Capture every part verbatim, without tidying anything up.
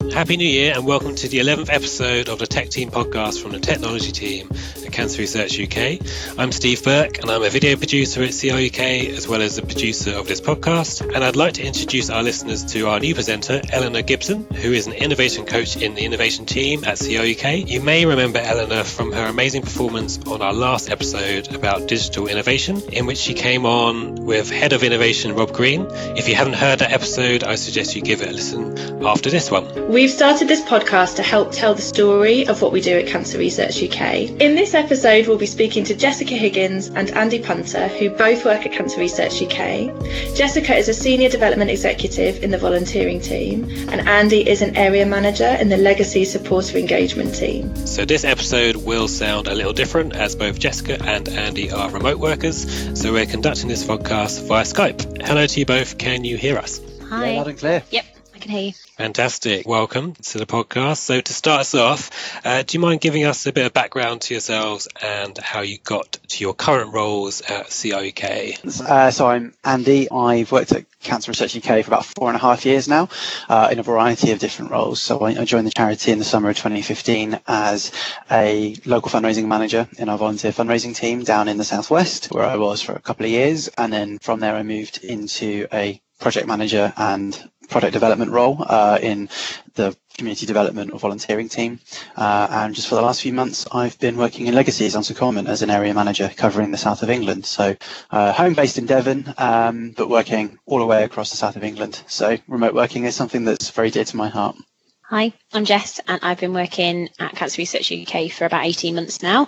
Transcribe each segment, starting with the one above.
Happy New Year and welcome to the eleventh episode of the Tech Team podcast from the technology team at Cancer Research U K. I'm Steve Burke and I'm a video producer at C R U K as well as the producer of this podcast. And I'd like to introduce our listeners to our new presenter, Eleanor Gibson, who is an innovation coach in the innovation team at C R U K. You may remember Eleanor from her amazing performance on our last episode about digital innovation, in which she came on with Head of Innovation Rob Green. If you haven't heard that episode, I suggest you give it a listen after this one. We've started this podcast to help tell the story of what we do at Cancer Research U K. In this episode, we'll be speaking to Jessica Higgins and Andy Punter, who both work at Cancer Research U K. Jessica is a Senior Development Executive in the volunteering team, and Andy is an Area Manager in the Legacy Supporter Engagement team. So this episode will sound a little different as both Jessica and Andy are remote workers, so we're conducting this podcast via Skype. Hello to you both, can you hear us? Hi. Yeah, loud and clear. Yep. I can hear you. Fantastic. Welcome to the podcast. So to start us off, uh, do you mind giving us a bit of background to yourselves and how you got to your current roles at C R U K? Uh, so I'm Andy. I've worked at Cancer Research U K for about four and a half years now uh, in a variety of different roles. So I, I joined the charity in the summer of twenty fifteen as a local fundraising manager in our volunteer fundraising team down in the southwest, where I was for a couple of years. And then from there I moved into a project manager and product development role uh, in the community development or volunteering team. Uh, and just for the last few months, I've been working in Legacies on Secondment as an area manager covering the south of England. So uh, home based in Devon, um, but working all the way across the south of England. So remote working is something that's very dear to my heart. Hi, I'm Jess and I've been working at Cancer Research U K for about eighteen months now.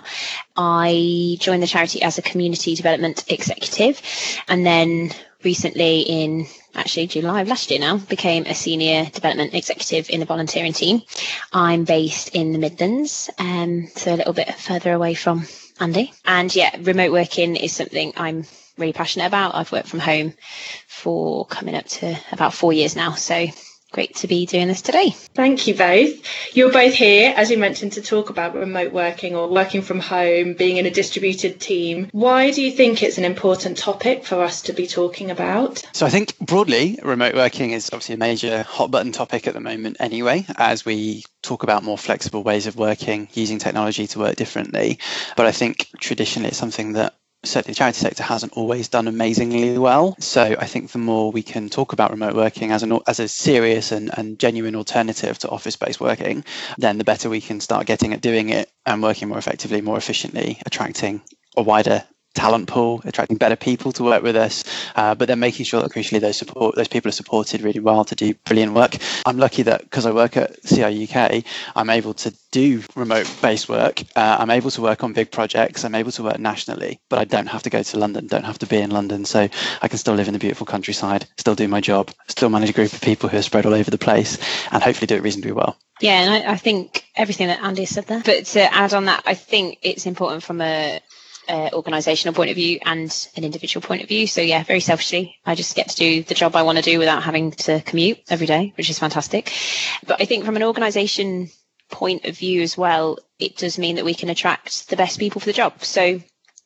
I joined the charity as a community development executive and then recently in actually July of last year now became a senior development executive in the volunteering team. I'm based in the Midlands, um, so a little bit further away from Andy. And yeah, remote working is something I'm really passionate about. I've worked from home for coming up to about four years now, so great to be doing this today. Thank you both. You're both here, as you mentioned, to talk about remote working or working from home, being in a distributed team. Why do you think it's an important topic for us to be talking about? So I think broadly, remote working is obviously a major hot button topic at the moment anyway, as we talk about more flexible ways of working, using technology to work differently. But I think traditionally it's something that certainly the charity sector hasn't always done amazingly well. So I think the more we can talk about remote working as an as a serious and, and genuine alternative to office-based working, then the better we can start getting at doing it and working more effectively, more efficiently, attracting a wider talent pool, attracting better people to work with us, uh, but then making sure that crucially those support those people are supported really well to do brilliant work. I'm lucky that because I work at C R U K, I'm able to do remote based work. Uh, I'm able to work on big projects. I'm able to work nationally, but I don't have to go to London, don't have to be in London. So I can still live in the beautiful countryside, still do my job, still manage a group of people who are spread all over the place and hopefully do it reasonably well. Yeah, and I, I think everything that Andy said there. But to add on that, I think it's important from a Uh, organisational point of view and an individual point of view. So yeah, very selfishly, I just get to do the job I want to do without having to commute every day, which is fantastic. But I think from an organisation point of view as well, it does mean that we can attract the best people for the job. So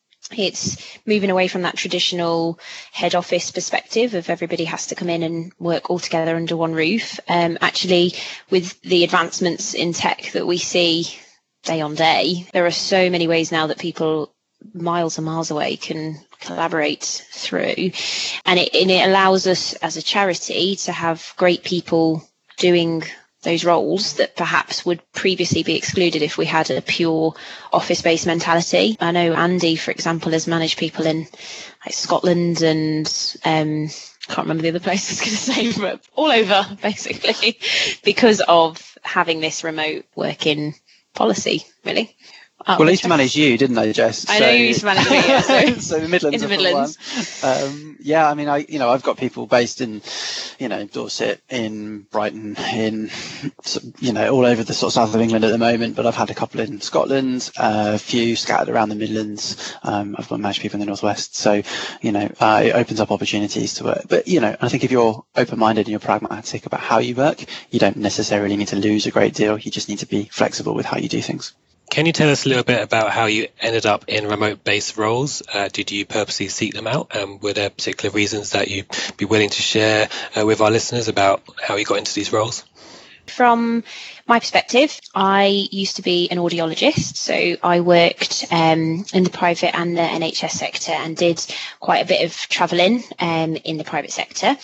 it's moving away from that traditional head office perspective of everybody has to come in and work all together under one roof. Um, actually, with the advancements in tech that we see day on day, there are so many ways now that people miles and miles away can collaborate through, and it, and it allows us as a charity to have great people doing those roles that perhaps would previously be excluded if we had a pure office-based mentality. I know Andy, for example, has managed people in like Scotland and um can't remember the other place I was going to say, but all over basically because of having this remote working policy, really. Oh, well, I used to manage you, didn't I, Jess? I know so, you used to manage me. Yeah, so. so the Midlands. In the Midlands. Um, yeah, I mean, I you know I've got people based in, you know, Dorset, in Brighton, in you know all over the sort of south of England at the moment. But I've had a couple in Scotland, uh, a few scattered around the Midlands. Um, I've got managed people in the northwest. So you know, uh, it opens up opportunities to work. But you know, I think if you're open-minded and you're pragmatic about how you work, you don't necessarily need to lose a great deal. You just need to be flexible with how you do things. Can you tell us a little bit about how you ended up in remote-based roles? Uh, did you purposely seek them out? Um, were there particular reasons that you'd be willing to share uh, with our listeners about how you got into these roles? From my perspective, I used to be an audiologist, so I worked um, in the private and the N H S sector and did quite a bit of travelling um, in the private sector.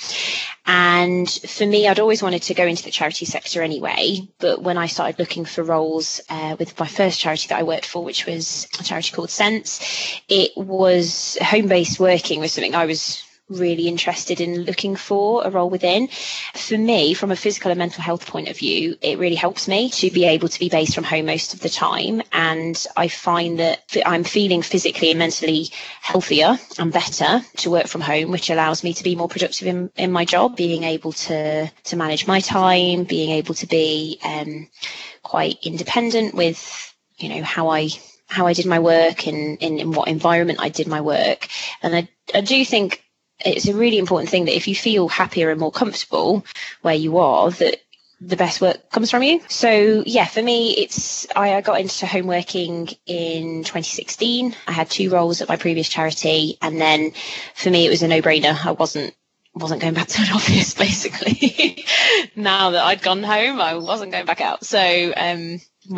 And for me, I'd always wanted to go into the charity sector anyway. But when I started looking for roles uh, with my first charity that I worked for, which was a charity called Sense, it was home-based working was something I was really interested in looking for a role within. For me, from a physical and mental health point of view, it really helps me to be able to be based from home most of the time. And I find that I'm feeling physically and mentally healthier and better to work from home, which allows me to be more productive in, in my job, being able to, to manage my time, being able to be um, quite independent with, you know, how I how I did my work and in, in what environment I did my work. And I, I do think it's a really important thing that if you feel happier and more comfortable where you are, that the best work comes from you. So yeah, for me, it's I, I got into home working in twenty sixteen. I had two roles at my previous charity, and then for me, it was a no-brainer. I wasn't wasn't going back to an office basically. Now that I'd gone home, I wasn't going back out. So um,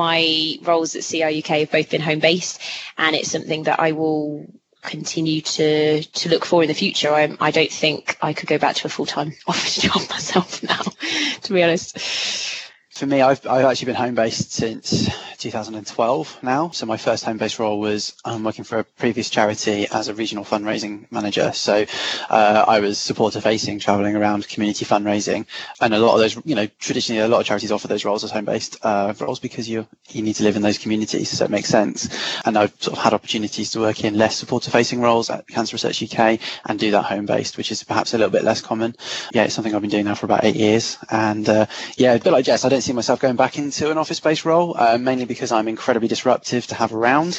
my roles at C R U K have both been home-based, and it's something that I will continue to to look for in the future. I, I don't think I could go back to a full-time office job myself now, to be honest. For me, I've, I've actually been home-based since two thousand twelve now. So my first home-based role was um, working for a previous charity as a regional fundraising manager. So uh, I was supporter-facing, travelling around community fundraising. And a lot of those, you know, traditionally a lot of charities offer those roles as home-based uh, roles because you you need to live in those communities, so it makes sense. And I've sort of had opportunities to work in less supporter-facing roles at Cancer Research U K and do that home-based, which is perhaps a little bit less common. Yeah, it's something I've been doing now for about eight years. And uh, yeah, a bit like Jess, I don't see myself going back into an office-based role, uh, mainly because I'm incredibly disruptive to have around.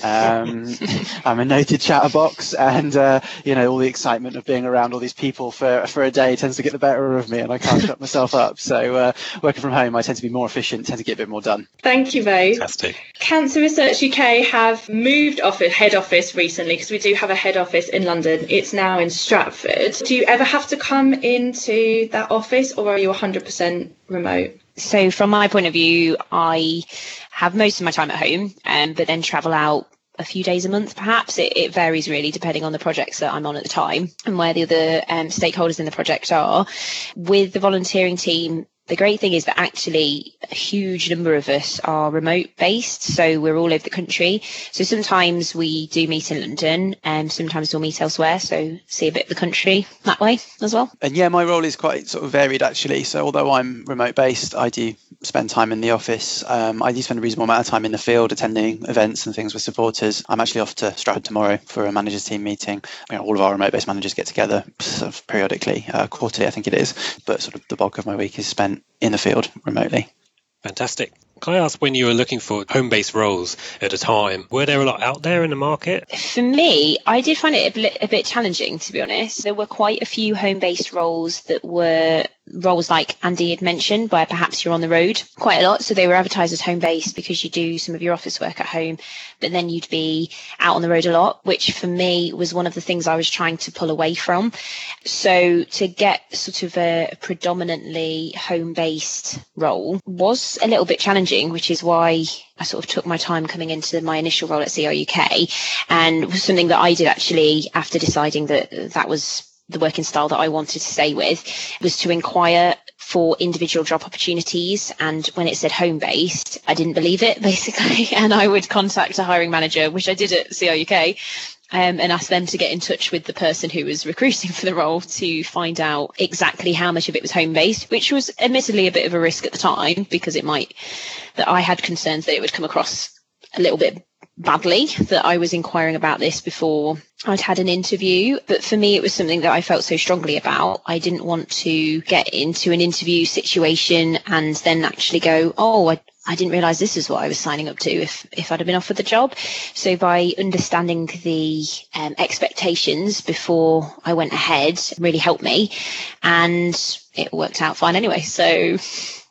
Um, I'm a noted chatterbox, and uh, you know, all the excitement of being around all these people for for a day tends to get the better of me, and I can't shut myself up. So uh, working from home, I tend to be more efficient, tend to get a bit more done. Thank you both. Fantastic. Cancer Research U K have moved office, head office recently, because we do have a head office in London. It's now in Stratford. Do you ever have to come into that office, or are you one hundred percent remote? So from my point of view, I have most of my time at home, um, but then travel out a few days a month, perhaps. It, it varies really depending on the projects that I'm on at the time and where the other um, stakeholders in the project are. With the volunteering team, the great thing is that actually a huge number of us are remote based, so we're all over the country. So sometimes we do meet in London and sometimes we'll meet elsewhere, so see a bit of the country that way as well. And yeah, my role is quite sort of varied actually. So although I'm remote based, I do spend time in the office. Um, I do spend a reasonable amount of time in the field attending events and things with supporters. I'm actually off to Stratford tomorrow for a managers team meeting. You know, all of our remote based managers get together sort of periodically, uh, quarterly I think it is, but sort of the bulk of my week is spent in the field remotely. Fantastic. Can I ask, when you were looking for home-based roles at a time, were there a lot out there in the market? For me, I did find it a bit, a bit challenging, to be honest. There were quite a few home-based roles that were roles like Andy had mentioned, where perhaps you're on the road quite a lot. So they were advertised as home-based because you do some of your office work at home, but then you'd be out on the road a lot, which for me was one of the things I was trying to pull away from. So to get sort of a predominantly home-based role was a little bit challenging, which is why I sort of took my time coming into my initial role at C R U K, and was something that I did actually after deciding that that was the working style that I wanted to stay with, was to inquire for individual job opportunities. And when it said home-based, I didn't believe it, basically. And I would contact a hiring manager, which I did at C R U K, um, and ask them to get in touch with the person who was recruiting for the role to find out exactly how much of it was home-based, which was admittedly a bit of a risk at the time, because it might, that I had concerns that it would come across a little bit badly that I was inquiring about this before I'd had an interview. But for me, it was something that I felt so strongly about. I didn't want to get into an interview situation and then actually go, oh, I, I didn't realise this is what I was signing up to if, if I'd have been offered the job. So by understanding the um, expectations before I went ahead really helped me, and it worked out fine anyway. So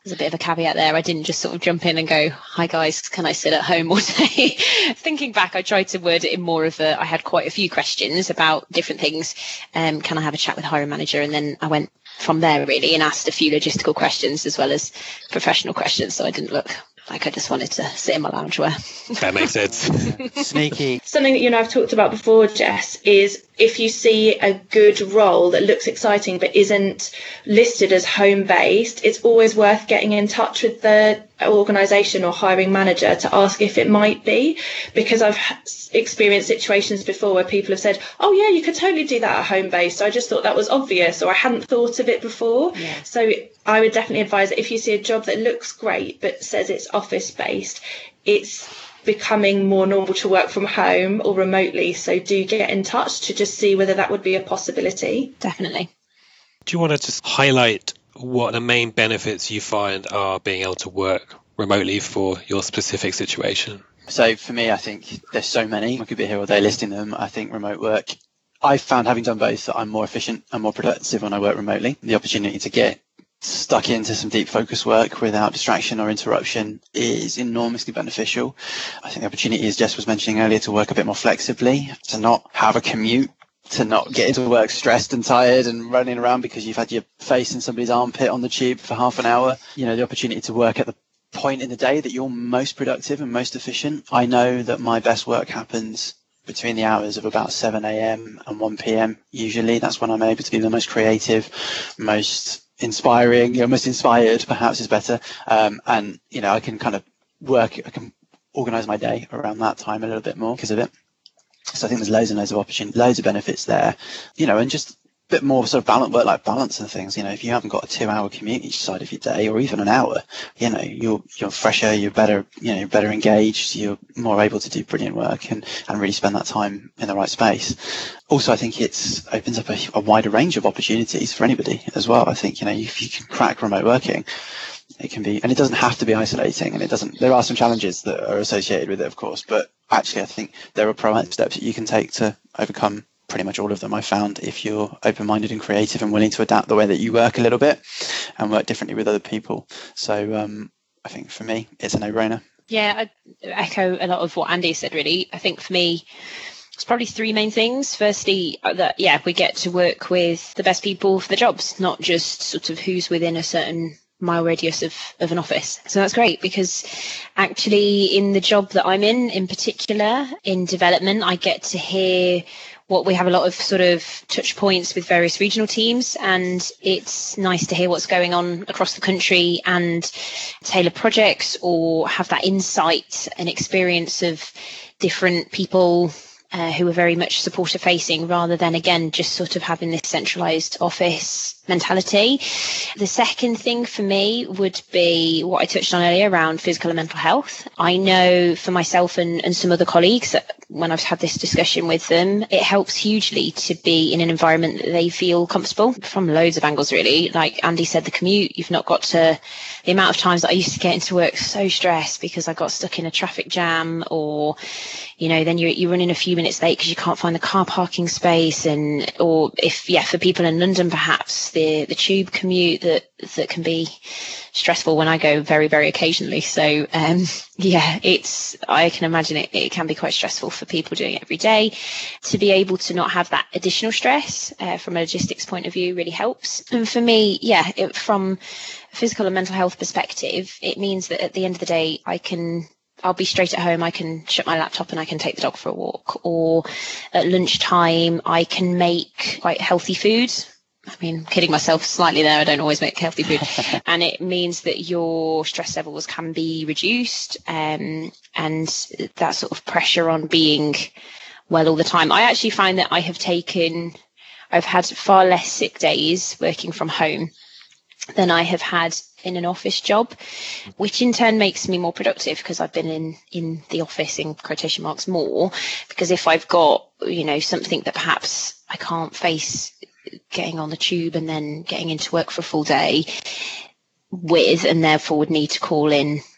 There's a bit of a caveat there. I didn't just sort of jump in and go, hi guys, can I sit at home all day? Thinking back, I tried to word it in more of a, I had quite a few questions about different things. Um, can I have a chat with the hiring manager? And then I went from there really and asked a few logistical questions as well as professional questions. So I didn't look like I just wanted to sit in my loungewear. That makes sense. Sneaky. Something that you and I have talked about before, Jess, is if you see a good role that looks exciting but isn't listed as home-based, it's always worth getting in touch with the organisation or hiring manager to ask if it might be, because I've experienced situations before where people have said, oh yeah, you could totally do that at home-based. I just thought that was obvious, or I hadn't thought of it before. Yeah. So I would definitely advise that if you see a job that looks great but says it's office-based, it's becoming more normal to work from home or remotely. So do get in touch to just see whether that would be a possibility. Definitely. Do you want to just highlight what the main benefits you find are being able to work remotely for your specific situation? So for me, I think there's so many. I could be here all day listing them. I think remote work, I've found, having done both, that I'm more efficient and more productive when I work remotely. The opportunity to get stuck into some deep focus work without distraction or interruption is enormously beneficial. I think the opportunity, as Jess was mentioning earlier, to work a bit more flexibly, to not have a commute, to not get into work stressed and tired and running around because you've had your face in somebody's armpit on the tube for half an hour. You know, the opportunity to work at the point in the day that you're most productive and most efficient. I know that my best work happens between the hours of about seven a.m. and one p.m. usually. That's when I'm able to be the most creative, most inspiring, you know, most inspired perhaps is better. Um, and, you know, I can kind of work, I can organize my day around that time a little bit more because of it. So I think there's loads and loads of opportunity, loads of benefits there, you know, and just a bit more sort of balance, work-life balance and things. You know, if you haven't got a two-hour commute each side of your day, or even an hour, you know, you're you're fresher, you're better, you know, you're better engaged, you're more able to do brilliant work and, and really spend that time in the right space. Also, I think it's opens up a, a wider range of opportunities for anybody as well. I think, you know, if you can crack remote working, it can be, and it doesn't have to be isolating, and it doesn't, there are some challenges that are associated with it, of course, but actually I think there are proactive steps that you can take to overcome pretty much all of them, I found, if you're open-minded and creative and willing to adapt the way that you work a little bit and work differently with other people. So um, I think for me, it's a no-brainer. Yeah, I echo a lot of what Andy said, really. I think for me, it's probably three main things. Firstly, that, yeah, we get to work with the best people for the jobs, not just sort of who's within a certain mile radius of, of an office. So that's great, because actually in the job that I'm in, in particular, in development, I get to hear what we have a lot of sort of touch points with various regional teams, and it's nice to hear what's going on across the country and tailor projects or have that insight and experience of different people uh, who are very much supporter facing, rather than, again, just sort of having this centralized office mentality. The second thing for me would be what I touched on earlier around physical and mental health. I know for myself and, and some other colleagues that when I've had this discussion with them, it helps hugely to be in an environment that they feel comfortable from loads of angles, really. Like Andy said, the commute, you've not got to, the amount of times that I used to get into work so stressed because I got stuck in a traffic jam, or, you know, then you're, you're running a few minutes late because you can't find the car parking space, and, or if, yeah, for people in London, perhaps the, the tube commute that, that can be stressful when I go very, very occasionally. So, um, yeah, it's, I can imagine it, it can be quite stressful for people doing it every day. To be able to not have that additional stress uh, from a logistics point of view really helps. And for me, yeah, it, from a physical and mental health perspective, it means that at the end of the day, I can, I'll be straight at home, I can shut my laptop and I can take the dog for a walk, or at lunchtime, I can make quite healthy food. I mean, kidding myself slightly there, I don't always make healthy food. And it means that your stress levels can be reduced, um, and that sort of pressure on being well all the time. I actually find that I have taken, I've had far less sick days working from home than I have had in an office job, which in turn makes me more productive because I've been in, in the office, in quotation marks, more. Because if I've got, you know, something that perhaps I can't face getting on the tube and then getting into work for a full day with, and therefore would need to call in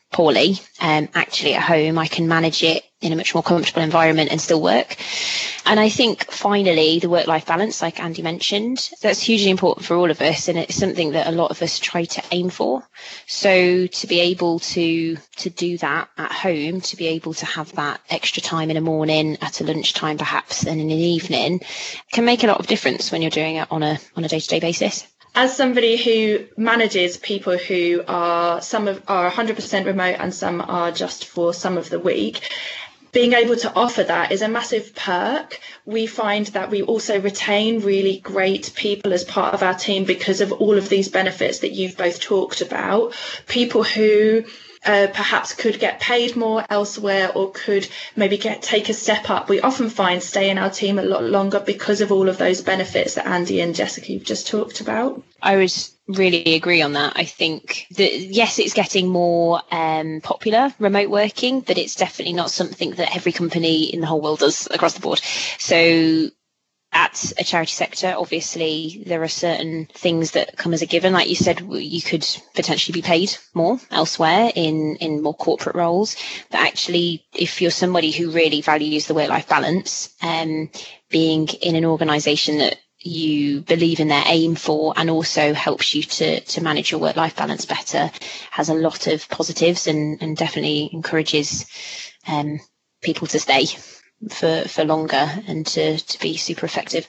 poorly, um, actually at home I can manage it in a much more comfortable environment and still work. And I think finally the work-life balance, like Andy mentioned, that's hugely important for all of us, and it's something that a lot of us try to aim for. So to be able to to do that at home, to be able to have that extra time in the morning, at a lunchtime perhaps, and in an evening, can make a lot of difference when you're doing it on a on a day-to-day basis. As somebody who manages people who are, some of are one hundred percent remote and some are just for some of the week, being able to offer that is a massive perk. We find that we also retain really great people as part of our team because of all of these benefits that you've both talked about. People who Uh, perhaps could get paid more elsewhere or could maybe get take a step up. We often find stay in our team a lot longer because of all of those benefits that Andy and Jessica you've just talked about. I would really agree on that. I think that, yes, it's getting more um, popular, remote working, but it's definitely not something that every company in the whole world does across the board. So at a charity sector, obviously, there are certain things that come as a given. Like you said, you could potentially be paid more elsewhere in, in more corporate roles. But actually, if you're somebody who really values the work-life balance, um, being in an organisation that you believe in their aim for and also helps you to, to manage your work-life balance better has a lot of positives and, and definitely encourages um, people to stay for for longer and to to be super effective.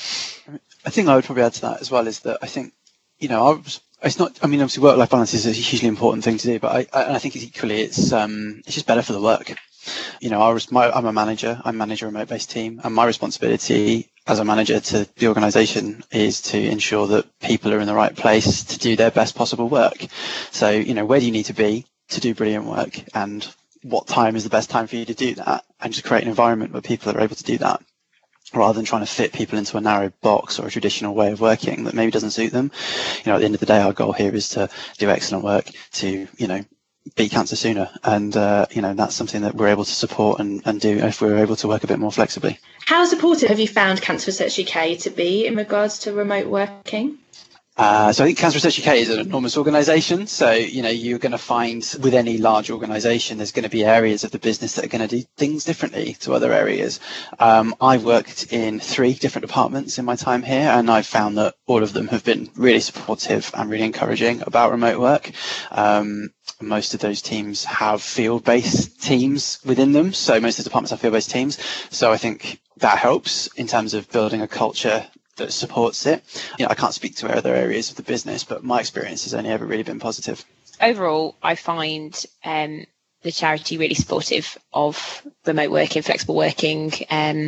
I think I would probably add to that as well is that I think, you know, I was, it's not, I mean, obviously work-life balance is a hugely important thing to do, but I, I, and I think equally it's um it's just better for the work. You know, I was, my, I'm a manager, I manage a remote-based team, and my responsibility as a manager to the organisation is to ensure that people are in the right place to do their best possible work. So, you know, where do you need to be to do brilliant work, and what time is the best time for you to do that, and just create an environment where people are able to do that rather than trying to fit people into a narrow box or a traditional way of working that maybe doesn't suit them. You know, at the end of the day, our goal here is to do excellent work to, you know, beat cancer sooner. And, uh, you know, that's something that we're able to support and, and do if we're able to work a bit more flexibly. How supportive have you found Cancer Research U K to be in regards to remote working? Uh, so I think Cancer Research U K is an enormous organisation. So, you know, you're going to find with any large organisation, there's going to be areas of the business that are going to do things differently to other areas. Um, I've worked in three different departments in my time here, and I've found that all of them have been really supportive and really encouraging about remote work. Um, most of those teams have field-based teams within them. So most of the departments have field-based teams. So I think that helps in terms of building a culture that supports it. You know, I can't speak to other areas of the business, but my experience has only ever really been positive. Overall, I find um, the charity really supportive of remote working, flexible working, um,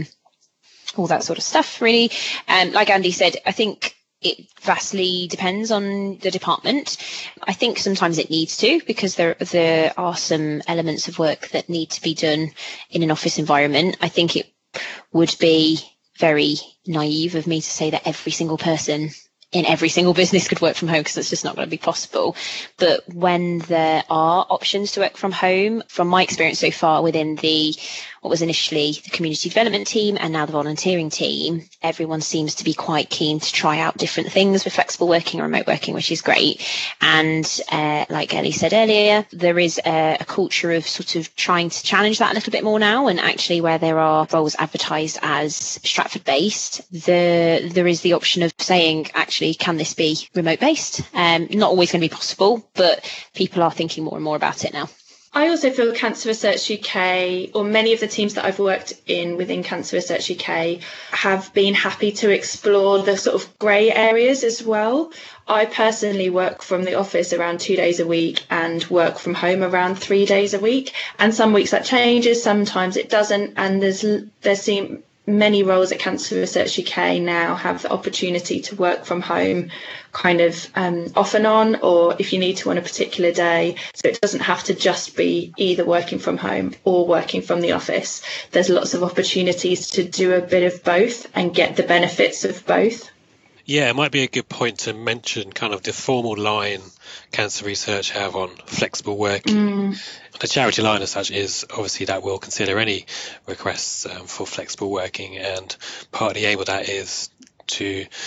all that sort of stuff, really. And um, like Andy said, I think it vastly depends on the department. I think sometimes it needs to, because there there are some elements of work that need to be done in an office environment. I think it would be very naive of me to say that every single person in every single business could work from home, because that's just not going to be possible. But when there are options to work from home, from my experience so far within the what was initially the community development team and now the volunteering team, everyone seems to be quite keen to try out different things with flexible working or remote working, which is great. And uh, like Ellie said earlier, there is a, a culture of sort of trying to challenge that a little bit more now. And actually, where there are roles advertised as Stratford based, the, there is the option of saying, actually, can this be remote based? Um, not always going to be possible, but people are thinking more and more about it now. I also feel Cancer Research U K, or many of the teams that I've worked in within Cancer Research U K, have been happy to explore the sort of grey areas as well. I personally work from the office around two days a week and work from home around three days a week. And some weeks that changes, sometimes it doesn't. And there's there seem many roles at Cancer Research U K now have the opportunity to work from home kind of um, off and on, or if you need to on a particular day. So it doesn't have to just be either working from home or working from the office. There's lots of opportunities to do a bit of both and get the benefits of both. Yeah, it might be a good point to mention kind of the formal line Cancer Research have on flexible working. Mm. The charity line as such is obviously that will consider any requests um, for flexible working, and part of the aim of that is to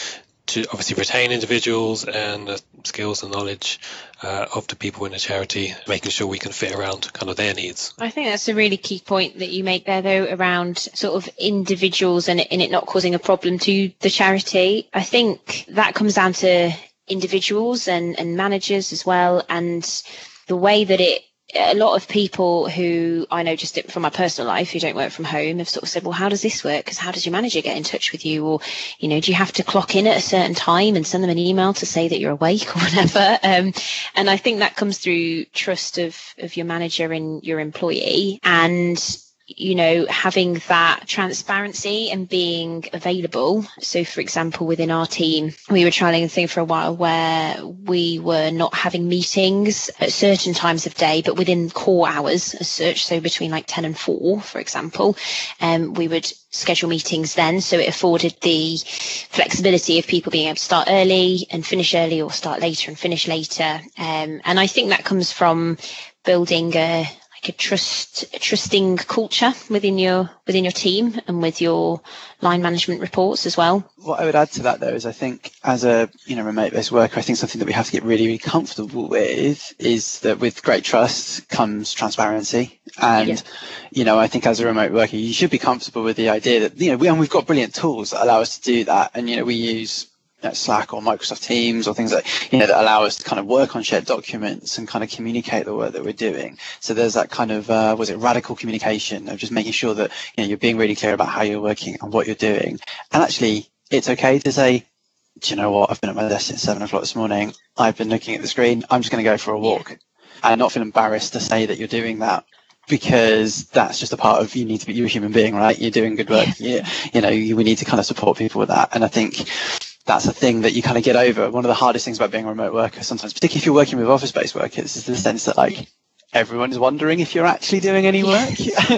to obviously retain individuals and the skills and knowledge uh, of the people in the charity, making sure we can fit around kind of their needs. I think that's a really key point that you make there, though, around sort of individuals and it, and it not causing a problem to the charity. I think that comes down to individuals and, and managers as well, and the way that it a lot of people who I know just from my personal life who don't work from home have sort of said, well, how does this work? Because how does your manager get in touch with you? Or, you know, do you have to clock in at a certain time and send them an email to say that you're awake or whatever? Um, and I think that comes through trust of, of your manager and your employee, and you know, having that transparency and being available. So, for example, within our team, we were trialing a thing for a while where we were not having meetings at certain times of day, but within core hours as such. So between like ten and four, for example, um, we would schedule meetings then. So it afforded the flexibility of people being able to start early and finish early, or start later and finish later. Um, and I think that comes from building a like a trust, a trusting culture within your within your team and with your line management reports as well. What I would add to that, though, is I think as a you know remote-based worker, I think something that we have to get really, really comfortable with is that with great trust comes transparency. And, yeah. you know, I think as a remote worker, you should be comfortable with the idea that, you know, we, and we've got brilliant tools that allow us to do that. And, you know, we use you know, Slack or Microsoft Teams or things like, you know, that allow us to kind of work on shared documents and kind of communicate the work that we're doing. So there's that kind of, uh, was it radical communication of just making sure that, you know, you're being really clear about how you're working and what you're doing. And actually, it's okay to say, do you know what, I've been at my desk since seven o'clock this morning. I've been looking at the screen. I'm just going to go for a walk. Yeah. And not feel embarrassed to say that you're doing that, because that's just a part of, you need to be, you're a human being, right? You're doing good work. Yeah. You, you know, you, we need to kind of support people with that. And I think that's a thing that you kind of get over. One of the hardest things about being a remote worker sometimes, particularly if you're working with office-based workers, is the sense that like everyone is wondering if you're actually doing any work.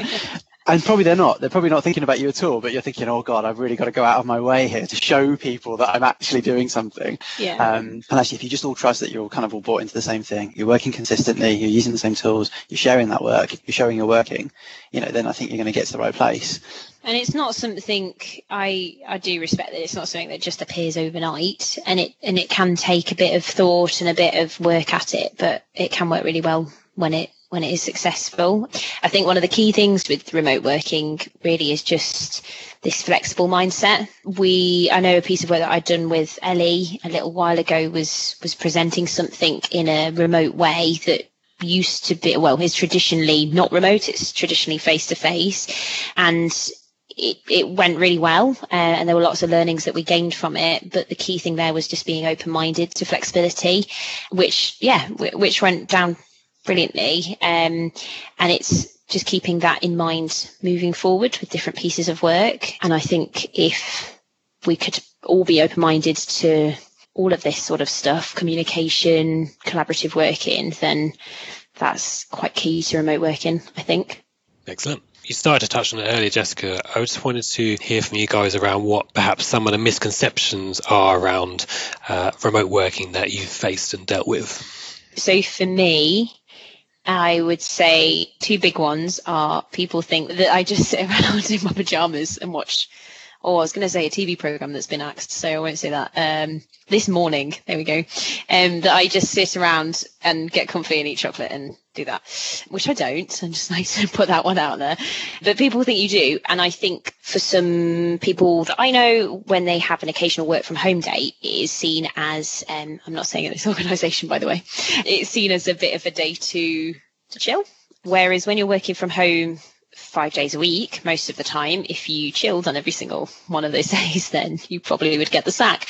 And probably they're not. They're probably not thinking about you at all, but you're thinking, oh God, I've really got to go out of my way here to show people that I'm actually doing something. Yeah. Um, and actually, if you just all trust that you're all kind of all bought into the same thing, you're working consistently, you're using the same tools, you're sharing that work, you're showing you're working, you know, then I think you're going to get to the right place. And it's not something, I I do respect that it's not something that just appears overnight, and it and it can take a bit of thought and a bit of work at it, but it can work really well when it when it is successful. I think one of the key things with remote working really is just this flexible mindset. We, I know a piece of work that I'd done with Ellie a little while ago was was presenting something in a remote way that used to be, well, is traditionally not remote, it's traditionally face-to-face, and It, it went really well, uh, and there were lots of learnings that we gained from it. But the key thing there was just being open-minded to flexibility, which, yeah, w- which went down brilliantly. Um, and it's just keeping that in mind moving forward with different pieces of work. And I think if we could all be open-minded to all of this sort of stuff, communication, collaborative working, then that's quite key to remote working, I think. Excellent. You started to touch on it earlier, Jessica. I just wanted to hear from you guys around what perhaps some of the misconceptions are around uh, remote working that you've faced and dealt with. So for me, I would say two big ones are people think that I just sit around in my pajamas and watch, oh, I was going to say a T V program that's been axed, so I won't say that. Um, this morning, there we go, um, that I just sit around and get comfy and eat chocolate and do that, which I don't. I'm just like to put that one out there. But people think you do. And I think for some people that I know, when they have an occasional work from home day, it is seen as, um, I'm not saying at this organisation, by the way, it's seen as a bit of a day to, to chill. Whereas when you're working from home five days a week, most of the time, if you chilled on every single one of those days, then you probably would get the sack.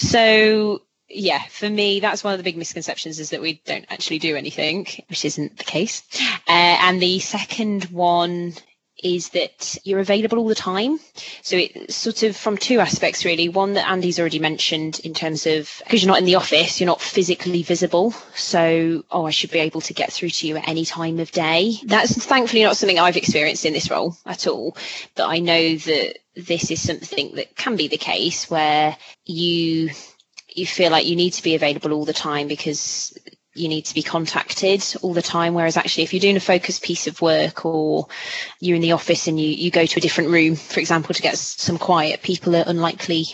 So yeah, for me, that's one of the big misconceptions, is that we don't actually do anything, which isn't the case. Uh, and the second one is that you're available all the time. So it's sort of from two aspects, really. One that Andy's already mentioned in terms of, because you're not in the office, you're not physically visible. So, oh, I should be able to get through to you at any time of day. That's thankfully not something I've experienced in this role at all. But I know that this is something that can be the case, where you you feel like you need to be available all the time because you need to be contacted all the time. Whereas actually, if you're doing a focused piece of work, or you're in the office and you, you go to a different room, for example, to get some quiet, people are unlikely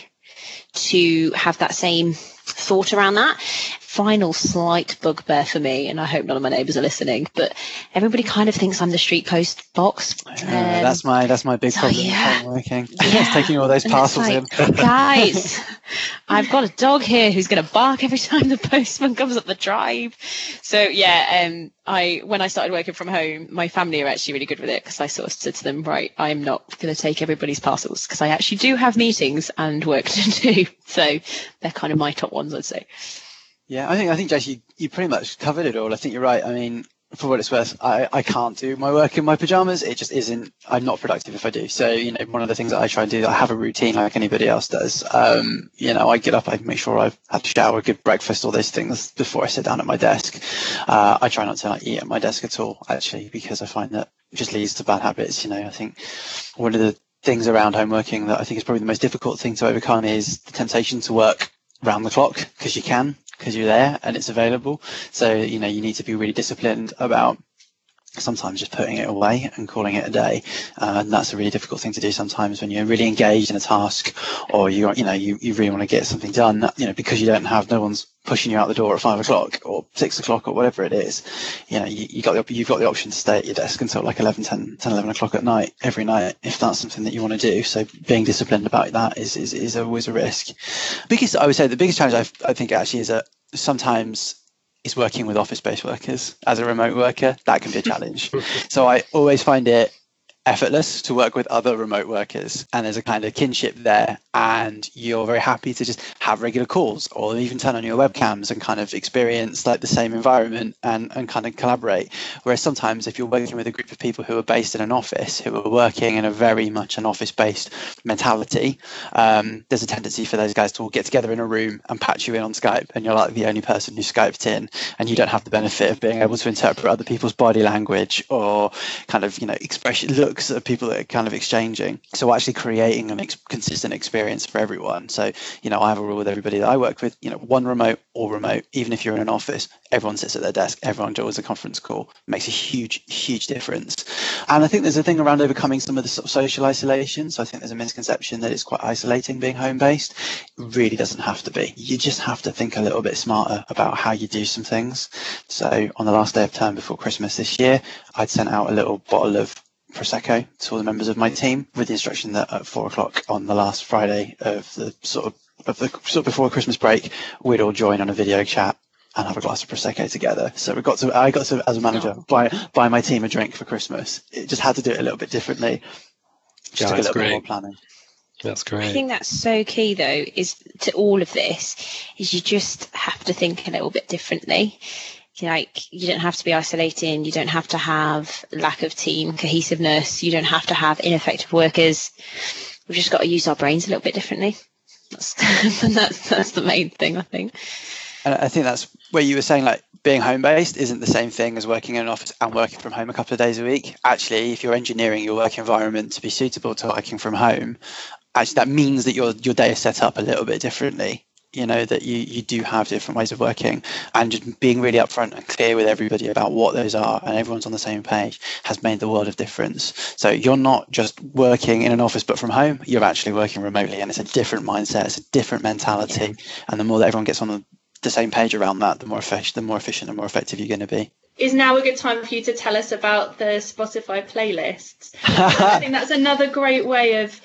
to have that same thought around that. Final slight bugbear for me, and I hope none of my neighbours are listening, but everybody kind of thinks I'm the street post box. Uh, um, that's my that's my big so, problem yeah. with working. Yeah. Taking all those parcels like, in. Guys, I've got a dog here who's going to bark every time the postman comes up the drive. So yeah, um, I when I started working from home, my family are actually really good with it, because I sort of said to them, right, I'm not going to take everybody's parcels, because I actually do have meetings and work to do. So they're kind of my top ones, I'd say. Yeah, I think I think Jess, you, you pretty much covered it all. I think you're right. I mean, for what it's worth, I, I can't do my work in my pajamas. It just isn't. I'm not productive if I do. So, you know, one of the things that I try and do, I have a routine like anybody else does. Um, you know, I get up, I make sure I've had a shower, good breakfast, all those things before I sit down at my desk. Uh, I try not to like, eat at my desk at all, actually, because I find that it just leads to bad habits. You know, I think one of the things around home working that I think is probably the most difficult thing to overcome is the temptation to work round the clock, because you can, because you're there and it's available. So, you know, you need to be really disciplined about sometimes just putting it away and calling it a day. Uh, and that's a really difficult thing to do sometimes when you're really engaged in a task, or you you know, you, you really want to get something done, you know, because you don't have, no one's pushing you out the door at five o'clock or six o'clock or whatever it is. You know, you, you got the, you've got the option to stay at your desk until like eleven, ten, ten, eleven o'clock at night, every night, if that's something that you want to do. So being disciplined about that is, is, is always a risk. Biggest, I would say the biggest challenge I've, I think actually is that sometimes is working with office-based workers as a remote worker. That can be a challenge. So I always find it effortless to work with other remote workers, and there's a kind of kinship there, and you're very happy to just have regular calls or even turn on your webcams and kind of experience like the same environment and, and kind of collaborate. Whereas sometimes if you're working with a group of people who are based in an office, who are working in a very much an office-based mentality, um, there's a tendency for those guys to all get together in a room and patch you in on Skype, and you're like the only person who Skyped in, and you don't have the benefit of being able to interpret other people's body language or kind of, you know, expression, looks of people that are kind of exchanging. So actually creating an ex- consistent experience for everyone. So, you know, I have a rule with everybody that I work with, you know, one remote or remote, even if you're in an office, everyone sits at their desk, everyone joins a conference call. It makes a huge, huge difference. And I think there's a thing around overcoming some of the sort of social isolation. So I think there's a misconception that it's quite isolating being home-based. It really doesn't have to be. You just have to think a little bit smarter about how you do some things. So on the last day of term before Christmas this year, I'd sent out a little bottle of Prosecco to all the members of my team with the instruction that at four o'clock on the last Friday of the sort of of the sort of before Christmas break, we'd all join on a video chat and have a glass of Prosecco together. So we got to, I got to, as a manager, buy buy my team a drink for Christmas. It just had to do it a little bit differently. Just Yeah, took a that's little great. bit more planning. That's great. I think that's so key, though, is to all of this, is you just have to think a little bit differently. Like, you don't have to be isolating, you don't have to have lack of team cohesiveness, you don't have to have ineffective workers. We've just got to use our brains a little bit differently. That's, and that's, that's the main thing, I think. And I think that's where you were saying, like, being home-based isn't the same thing as working in an office and working from home a couple of days a week. Actually, if you're engineering your work environment to be suitable to working from home, actually that means that your your day is set up a little bit differently. You know, that you, you do have different ways of working, and just being really upfront and clear with everybody about what those are, and everyone's on the same page, has made the world of difference. So you're not just working in an office but from home, you're actually working remotely, and it's a different mindset, it's a different mentality. Yeah. And the more that everyone gets on the, the same page around that, the more efficient, the more efficient and more effective you're going to be. Is now a good time for you to tell us about the Spotify playlists? I think that's another great way of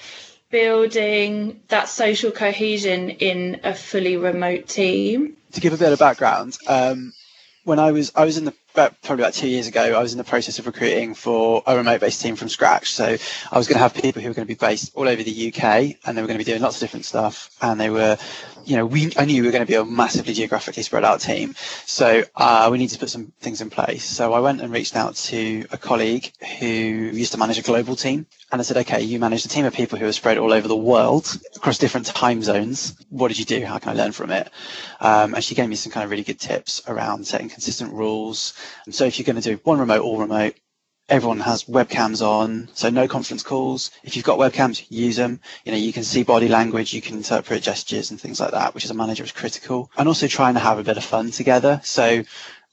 building that social cohesion in a fully remote team. To give a bit of background, um, when I was I was in the about, probably about two years ago, I was in the process of recruiting for a remote-based team from scratch. So I was going to have people who were going to be based all over the U K, and they were going to be doing lots of different stuff. And they were, you know, we I knew we were going to be a massively geographically spread out team. So uh, we needed to put some things in place. So I went and reached out to a colleague who used to manage a global team. And I said, okay, you manage a team of people who are spread all over the world across different time zones. What did you do? How can I learn from it? Um, and she gave me some kind of really good tips around setting consistent rules. And so if you're going to do one remote, all remote, everyone has webcams on, so no conference calls. If you've got webcams, use them. You know, you can see body language, you can interpret gestures and things like that, which as a manager is critical. And also trying to have a bit of fun together. So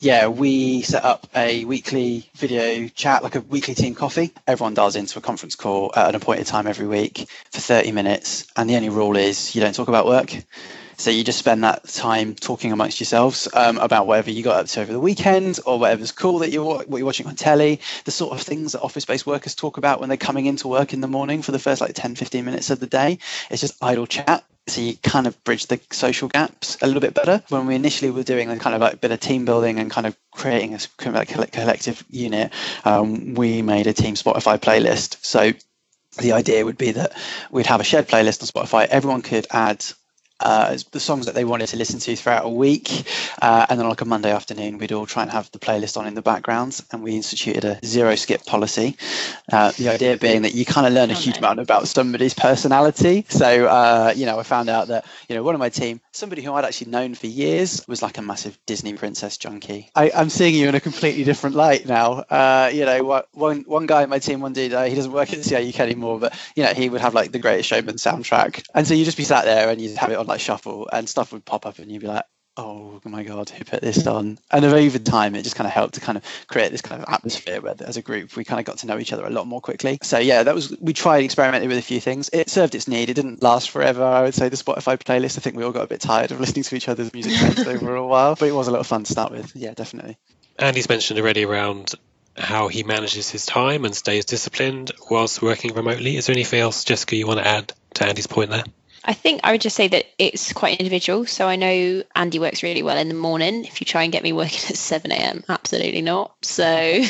Yeah, we set up a weekly video chat, like a weekly team coffee. Everyone dials into a conference call at an appointed time every week for thirty minutes. And the only rule is you don't talk about work. So you just spend that time talking amongst yourselves um, about whatever you got up to over the weekend or whatever's cool that you're, what you're watching on telly, the sort of things that office-based workers talk about when they're coming into work in the morning for the first like ten, fifteen minutes of the day. It's just idle chat. So you kind of bridge the social gaps a little bit better. When we initially were doing a kind of like a bit of team building and kind of creating a kind of like collective unit, um, we made a team Spotify playlist. So the idea would be that we'd have a shared playlist on Spotify. Everyone could add Uh, the songs that they wanted to listen to throughout a week, uh, and then on like a Monday afternoon we'd all try and have the playlist on in the background, and we instituted a zero skip policy. Uh, the idea being that you kind of learn a huge amount about somebody's personality. So uh, you know, I found out that you know one of my team, somebody who I'd actually known for years, was like a massive Disney princess junkie. I, I'm seeing you in a completely different light now. Uh, you know, one one guy in my team, one dude, uh, he doesn't work at the C I U K anymore, but you know, he would have like the Greatest Showman soundtrack, and so you just be sat there and you'd have it on like shuffle, and stuff would pop up and you'd be like, oh my god, who put this on? And over time it just kind of helped to kind of create this kind of atmosphere where as a group we kind of got to know each other a lot more quickly. So yeah, that was, we tried experimenting with a few things. It served its need. It didn't last forever. I would say the Spotify playlist, I think we all got a bit tired of listening to each other's music trends over a while, but it was a lot of fun to start with. Yeah, definitely. Andy's mentioned already around how he manages his time and stays disciplined whilst working remotely. Is there anything else, Jessica, you want to add to Andy's point there? I think I would just say that it's quite individual. So I know Andy works really well in the morning. If you try and get me working at seven a.m, absolutely not. So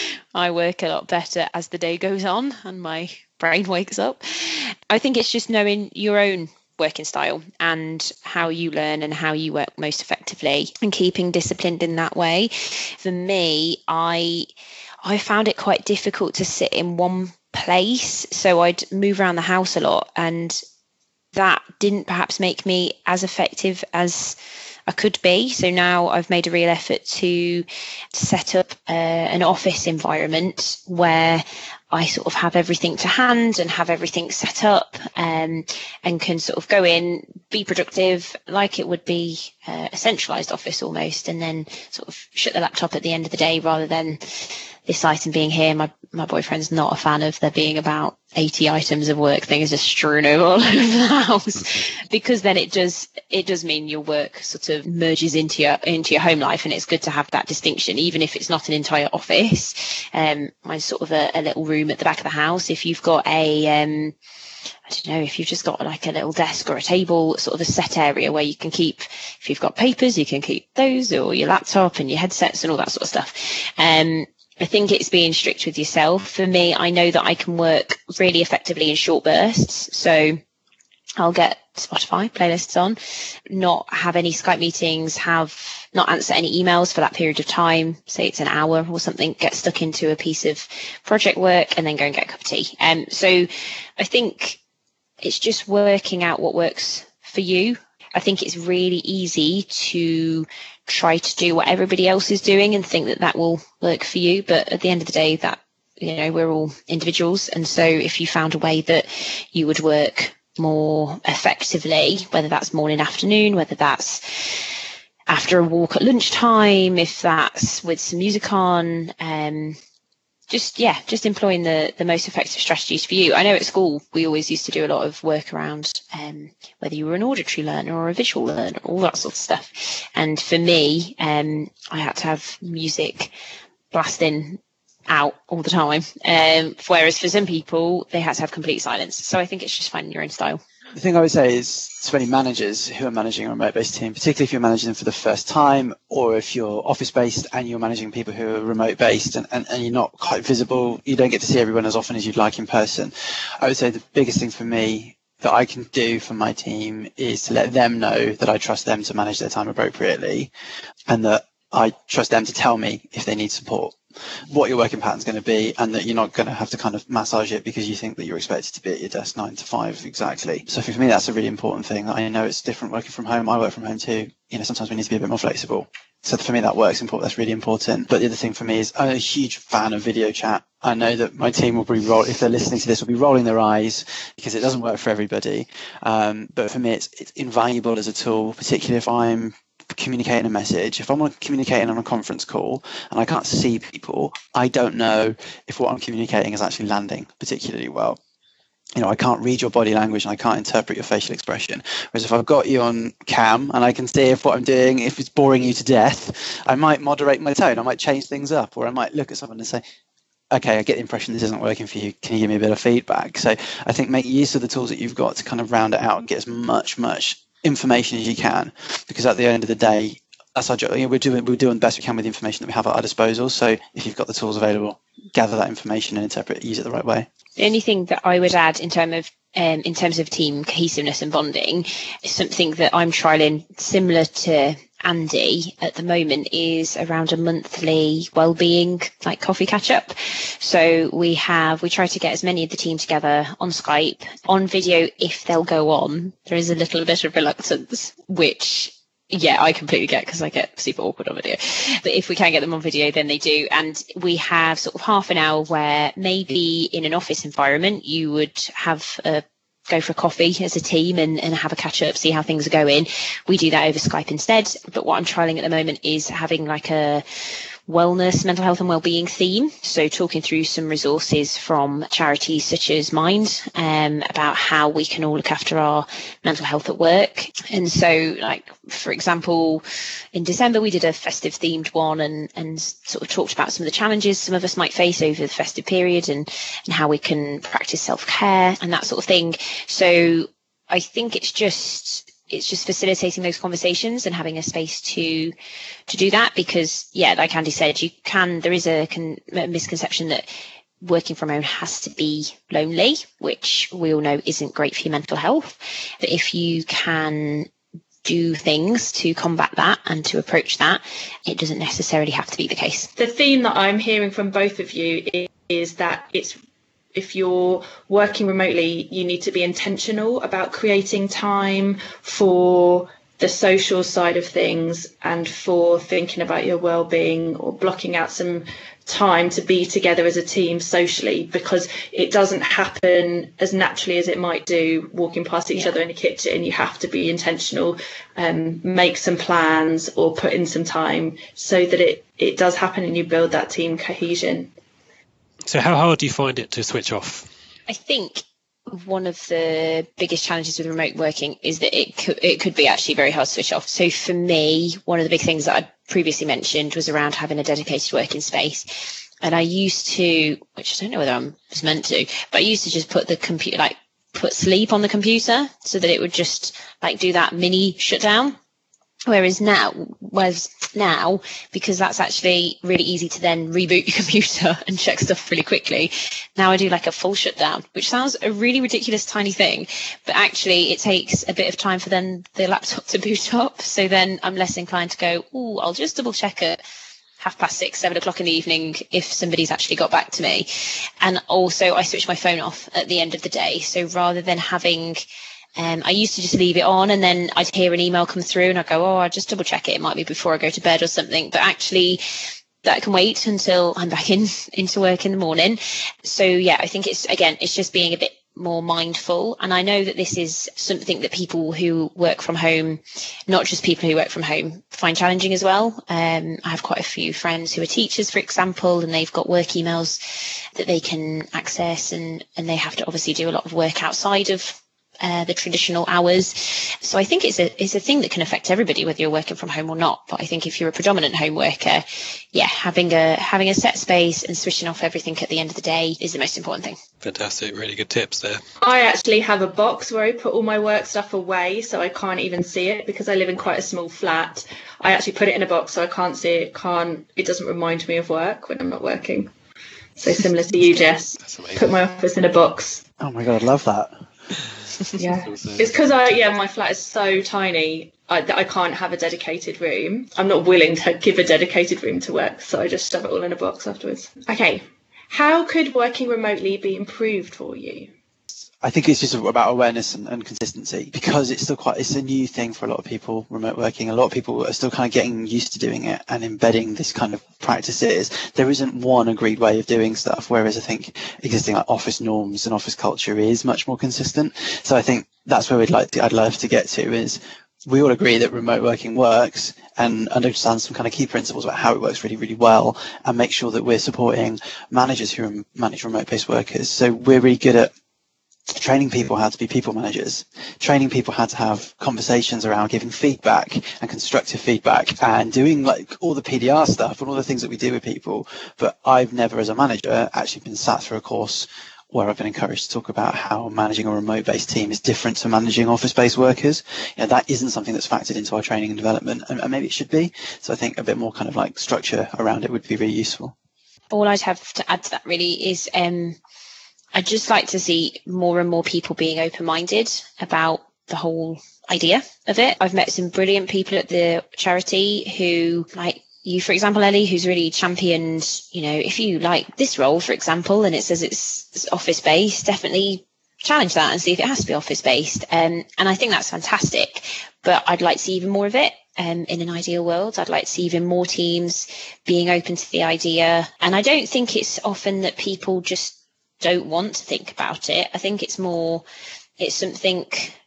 I work a lot better as the day goes on and my brain wakes up. I think it's just knowing your own working style and how you learn and how you work most effectively and keeping disciplined in that way. For me, I I found it quite difficult to sit in one place. So I'd move around the house a lot, and that didn't perhaps make me as effective as I could be. So now I've made a real effort to set up uh, an office environment where I sort of have everything to hand and have everything set up, um, and can sort of go in, be productive like it would be uh, a centralised office almost, and then sort of shut the laptop at the end of the day rather than this item being here. My my boyfriend's not a fan of there being about eighty items of work things just strewn over all over the house, because then it does it does mean your work sort of merges into your into your home life, and it's good to have that distinction, even if it's not an entire office. Um, mine's sort of a, a little room at the back of the house. If you've got a um, I don't know, if you've just got like a little desk or a table, sort of a set area where you can keep, if you've got papers, you can keep those, or your laptop and your headsets and all that sort of stuff. Um, I think it's being strict with yourself. For me, I know that I can work really effectively in short bursts. So I'll get Spotify playlists on, not have any Skype meetings, have not answer any emails for that period of time. Say it's an hour or something, get stuck into a piece of project work and then go and get a cup of tea. Um, so I think it's just working out what works for you. I think it's really easy to try to do what everybody else is doing and think that that will work for you. But at the end of the day, that, you know, we're all individuals. And so if you found a way that you would work more effectively, whether that's morning, afternoon, whether that's after a walk at lunchtime, if that's with some music on, um, just, yeah, just employing the, the most effective strategies for you. I know at school, we always used to do a lot of work around um, whether you were an auditory learner or a visual learner, all that sort of stuff. And for me, um, I had to have music blasting out all the time. Um, whereas for some people, they had to have complete silence. So I think it's just finding your own style. The thing I would say is to any managers who are managing a remote-based team, particularly if you're managing them for the first time, or if you're office-based and you're managing people who are remote-based and, and, and you're not quite visible, you don't get to see everyone as often as you'd like in person. I would say the biggest thing for me that I can do for my team is to let them know that I trust them to manage their time appropriately, and that I trust them to tell me if they need support, what your working pattern is going to be, and that you're not going to have to kind of massage it because you think that you're expected to be at your desk nine to five exactly. So for me, that's a really important thing. I know it's different working from home. I work from home too. You know, sometimes we need to be a bit more flexible. So for me, that works important. That's really important. But the other thing for me is I'm a huge fan of video chat. I know that my team will be roll if they're listening to this, will be rolling their eyes because it doesn't work for everybody. Um, but for me, it's it's invaluable as a tool, particularly if I'm communicating a message, if I'm communicating on a conference call and I can't see people, I don't know if what I'm communicating is actually landing particularly well. You know, I can't read your body language and I can't interpret your facial expression. Whereas if I've got you on cam and I can see if what I'm doing, if it's boring you to death, I might moderate my tone, I might change things up, or I might look at someone and say, okay, I get the impression this isn't working for you. Can you give me a bit of feedback? So I think make use of the tools that you've got to kind of round it out and get as much, much information as you can, because at the end of the day, that's our job. You know, we're doing we're doing the best we can with the information that we have at our disposal. So if you've got the tools available, gather that information and interpret it, use it the right way. The only thing that I would add in terms of um, in terms of team cohesiveness and bonding is something that I'm trialing similar to Andy at the moment is around a monthly well-being like coffee catch up. So we have we try to get as many of the team together on Skype, on video if they'll go on. There is a little bit of reluctance, which yeah, I completely get because I get super awkward on video. But if we can get them on video, then they do. And we have sort of half an hour where maybe in an office environment, you would have a go for a coffee as a team and, and have a catch up, see how things are going. We do that over Skype instead. But what I'm trialing at the moment is having like a wellness, mental health and wellbeing theme. So talking through some resources from charities such as Mind um, about how we can all look after our mental health at work. And so like, for example, in December, we did a festive themed one and, and sort of talked about some of the challenges some of us might face over the festive period and, and how we can practice self-care and that sort of thing. So I think it's just it's just facilitating those conversations and having a space to to do that, because yeah, like Andy said, you can there is a, con, a misconception that working from home has to be lonely, which we all know isn't great for your mental health. But if you can do things to combat that and to approach that, it doesn't necessarily have to be the case. The theme that I'm hearing from both of you is, is that it's if you're working remotely, you need to be intentional about creating time for the social side of things and for thinking about your well-being, or blocking out some time to be together as a team socially, because it doesn't happen as naturally as it might do walking past each yeah. other in a kitchen. You have to be intentional, um, make some plans or put in some time so that it, it does happen and you build that team cohesion. So how hard do you find it to switch off? I think one of the biggest challenges with remote working is that it could, it could be actually very hard to switch off. So for me, one of the big things that I previously mentioned was around having a dedicated working space. And I used to, which I don't know whether I was meant to, but I used to just put the computer, like put sleep on the computer so that it would just like do that mini shutdown. Whereas now, whereas now, because that's actually really easy to then reboot your computer and check stuff really quickly, now I do like a full shutdown, which sounds a really ridiculous tiny thing, but actually it takes a bit of time for then the laptop to boot up. So then I'm less inclined to go, oh, I'll just double check it half past six, seven o'clock in the evening if somebody's actually got back to me. And also I switch my phone off at the end of the day. So rather than having Um, I used to just leave it on and then I'd hear an email come through and I'd go, oh, I'll just double check it. It might be before I go to bed or something. But actually that can wait until I'm back in into work in the morning. So, yeah, I think it's, again, it's just being a bit more mindful. And I know that this is something that people who work from home, not just people who work from home, find challenging as well. Um, I have quite a few friends who are teachers, for example, and they've got work emails that they can access and, and they have to obviously do a lot of work outside of Uh, the traditional hours. So I think it's a it's a thing that can affect everybody, whether you're working from home or not. But I think if you're a predominant home worker, yeah, having a having a set space and switching off everything at the end of the day is the most important thing. Fantastic, really good tips there. I actually have a box where I put all my work stuff away so I can't even see it, because I live in quite a small flat. I actually put it in a box so I can't see it, can't it doesn't remind me of work when I'm not working. So similar to you, Jess. Put my office in a box. Oh my god, I love that. Yeah, it's because I yeah my flat is so tiny I, that I can't have a dedicated room. I'm not willing to give a dedicated room to work, so I just stuff it all in a box afterwards. Okay, how could working remotely be improved for you? I think it's just about awareness and, and consistency, because it's still quite it's a new thing for a lot of people, remote working. A lot of people are still kind of getting used to doing it and embedding this kind of practices. There isn't one agreed way of doing stuff, whereas I think existing like office norms and office culture is much more consistent. So I think that's where we'd like to I'd love to get to is we all agree that remote working works and understand some kind of key principles about how it works really, really well, and make sure that we're supporting managers who manage remote-based workers. So we're really good at training people how to be people managers, training people how to have conversations around giving feedback and constructive feedback and doing like all the P D R stuff and all the things that we do with people. But I've never, as a manager, actually been sat through a course where I've been encouraged to talk about how managing a remote-based team is different to managing office-based workers. You know, that isn't something that's factored into our training and development, and, and maybe it should be. So I think a bit more kind of like structure around it would be really useful. All I'd have to add to that really is um, I'd just like to see more and more people being open-minded about the whole idea of it. I've met some brilliant people at the charity who, like you, for example, Ellie, who's really championed, you know, if you like this role, for example, and it says it's, it's office-based, definitely challenge that and see if it has to be office-based. Um, and I think that's fantastic, but I'd like to see even more of it. Um, in an ideal world, I'd like to see even more teams being open to the idea. And I don't think it's often that people just don't want to think about it. I think it's more, it's something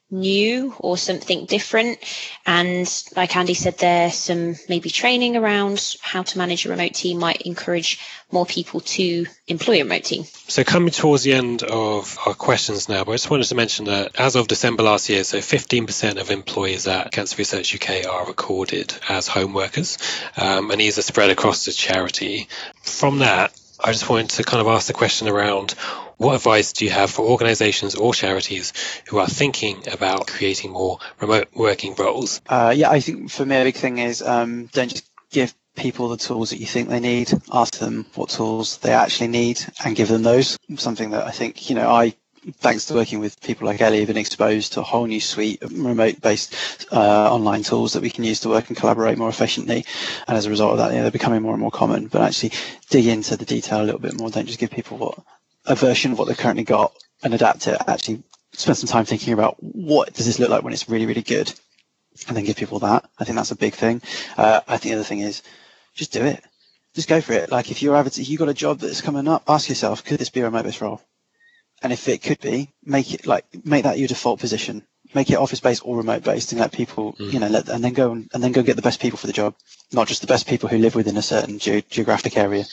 new or something different. And like Andy said there, some maybe training around how to manage a remote team might encourage more people to employ a remote team. So coming towards the end of our questions now, but I just wanted to mention that as of December last year, so fifteen percent of employees at Cancer Research U K are recorded as home workers, um, and these are spread across the charity. From that, I just wanted to kind of ask the question around what advice do you have for organisations or charities who are thinking about creating more remote working roles? Uh, yeah, I think for me a big thing is um, don't just give people the tools that you think they need. Ask them what tools they actually need and give them those. Something that I think, you know, I, thanks to working with people like Ellie, have been exposed to a whole new suite of remote-based uh, online tools that we can use to work and collaborate more efficiently. And as a result of that, you know, they're becoming more and more common. But actually dig into the detail a little bit more. Don't just give people what a version of what they've currently got and adapt it. Actually spend some time thinking about what does this look like when it's really, really good, and then give people that. I think that's a big thing. Uh, I think the other thing is just do it. Just go for it. Like if you're if you got a job that's coming up, ask yourself, could this be a remote-based role? And if it could be, make it like make that your default position. Make it office-based or remote-based, and let people, mm. you know, let and then go and, and then go get the best people for the job, not just the best people who live within a certain ge- geographic area.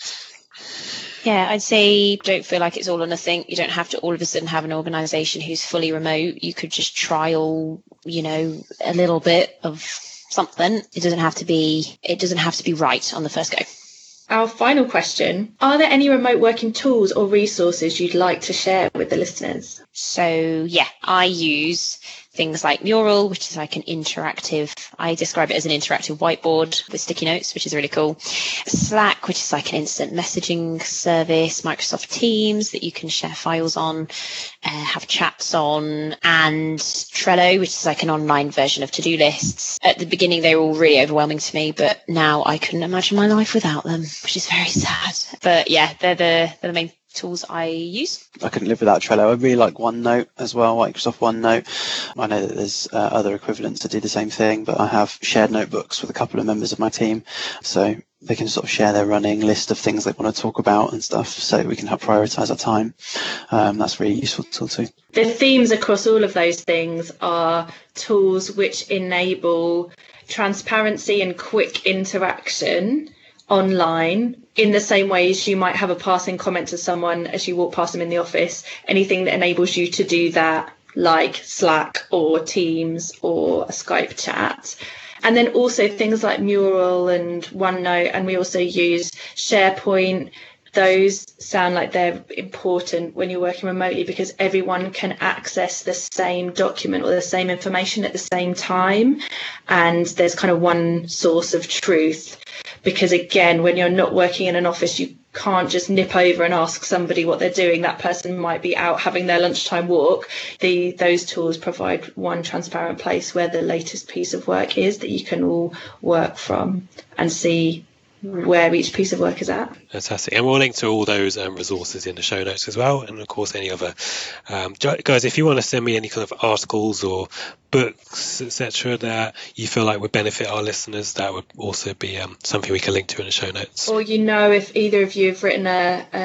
Yeah, I'd say don't feel like it's all or nothing. You don't have to all of a sudden have an organisation who's fully remote. You could just trial, you know, a little bit of something. It doesn't have to be. It doesn't have to be right on the first go. Our final question, are there any remote working tools or resources you'd like to share with the listeners? So, yeah, I use things like Mural, which is like an interactive, I describe it as an interactive whiteboard with sticky notes, which is really cool. Slack, which is like an instant messaging service, Microsoft Teams that you can share files on, uh, have chats on, and Trello, which is like an online version of to-do lists. At the beginning, they were all really overwhelming to me, but now I couldn't imagine my life without them, which is very sad. But yeah, they're the, they're the main tools I use. I couldn't live without Trello. I really like OneNote as well, Microsoft OneNote. I know that there's uh, other equivalents that do the same thing, but I have shared notebooks with a couple of members of my team, so they can sort of share their running list of things they want to talk about and stuff, so we can help prioritise our time. Um, that's really useful tool too. The themes across all of those things are tools which enable transparency and quick interaction online, in the same way as you might have a passing comment to someone as you walk past them in the office. Anything that enables you to do that, like Slack or Teams or a Skype chat. And then also things like Mural and OneNote, and we also use SharePoint. Those sound like they're important when you're working remotely because everyone can access the same document or the same information at the same time. And there's kind of one source of truth. Because again, when you're not working in an office, you can't just nip over and ask somebody what they're doing. That person might be out having their lunchtime walk. The those tools provide one transparent place where the latest piece of work is that you can all work from and see where each piece of work is at. Fantastic. And we'll link to all those um, resources in the show notes as well. And of course, any other um, guys, if you want to send me any kind of articles or books, et cetera, that you feel like would benefit our listeners, that would also be um, something we can link to in the show notes. Or, you know, if either of you have written a, a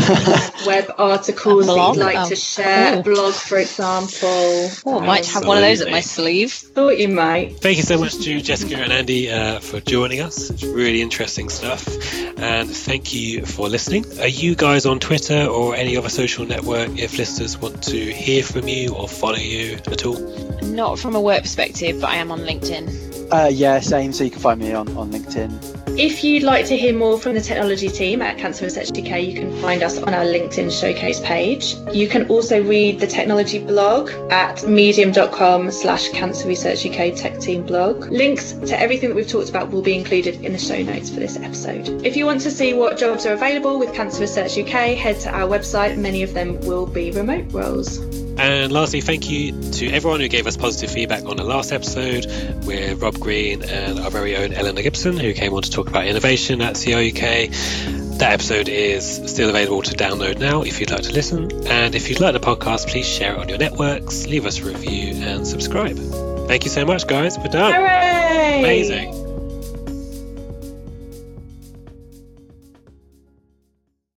web articles that you'd like oh. to share, oh. a blog, for example. Oh, I might have one of those at my sleeve. Thought you might. Thank you so much to Jessica and Andy uh, for joining us. It's really interesting stuff. And thank you for listening. Are you guys on Twitter or any other social network if listeners want to hear from you or follow you at all? Not from a work perspective, but I am on LinkedIn. Uh, yeah, same. So you can find me on, on LinkedIn. If you'd like to hear more from the technology team at Cancer Research U K, you can find us on our LinkedIn showcase page. You can also read the technology blog at medium.com slash Cancer Research U K Tech Team blog. Links to everything that we've talked about will be included in the show notes for this episode. If you want to see what jobs are available with Cancer Research U K, head to our website. Many of them will be remote roles. And lastly, thank you to everyone who gave us positive feedback on the last episode with Rob Green and our very own Eleanor Gibson, who came on to talk about innovation at C R U K. That episode is still available to download now if you'd like to listen. And if you'd like the podcast, please share it on your networks, leave us a review and subscribe. Thank you so much, guys. We're done. Hooray! Amazing.